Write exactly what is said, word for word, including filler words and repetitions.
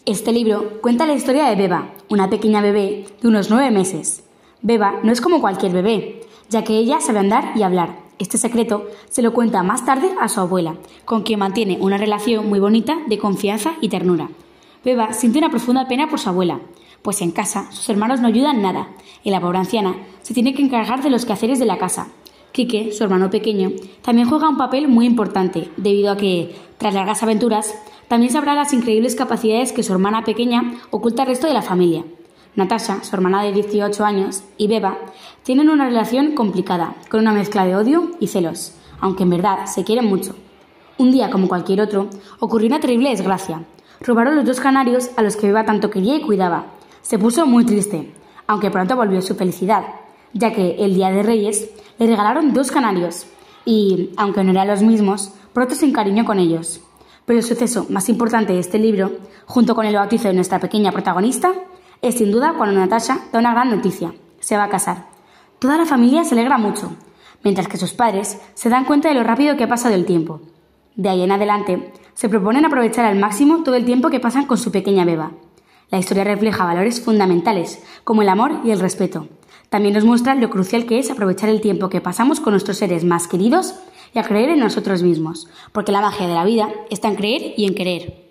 Este libro cuenta la historia de Beba, una pequeña bebé de unos nueve meses. Beba no es como cualquier bebé, ya que ella sabe andar y hablar. Este secreto se lo cuenta más tarde a su abuela, con quien mantiene una relación muy bonita de confianza y ternura. Beba siente una profunda pena por su abuela, pues en casa sus hermanos no ayudan nada y la pobre anciana se tiene que encargar de los quehaceres de la casa. Quique, su hermano pequeño, también juega un papel muy importante, debido a que, tras largas aventuras, también sabrá las increíbles capacidades que su hermana pequeña oculta al resto de la familia. Natasha, su hermana de dieciocho años, y Beba tienen una relación complicada, con una mezcla de odio y celos, aunque en verdad se quieren mucho. Un día como cualquier otro, ocurrió una terrible desgracia. Robaron los dos canarios a los que Beba tanto quería y cuidaba. Se puso muy triste, aunque pronto volvió su felicidad, ya que el día de Reyes le regalaron dos canarios y, aunque no eran los mismos, pronto se encariñó con ellos. Pero el suceso más importante de este libro, junto con el bautizo de nuestra pequeña protagonista, es sin duda cuando Natasha da una gran noticia: se va a casar. Toda la familia se alegra mucho, mientras que sus padres se dan cuenta de lo rápido que ha pasado el tiempo. De ahí en adelante, se proponen aprovechar al máximo todo el tiempo que pasan con su pequeña Beba. La historia refleja valores fundamentales, como el amor y el respeto. También nos muestra lo crucial que es aprovechar el tiempo que pasamos con nuestros seres más queridos y a creer en nosotros mismos, porque la magia de la vida está en creer y en querer.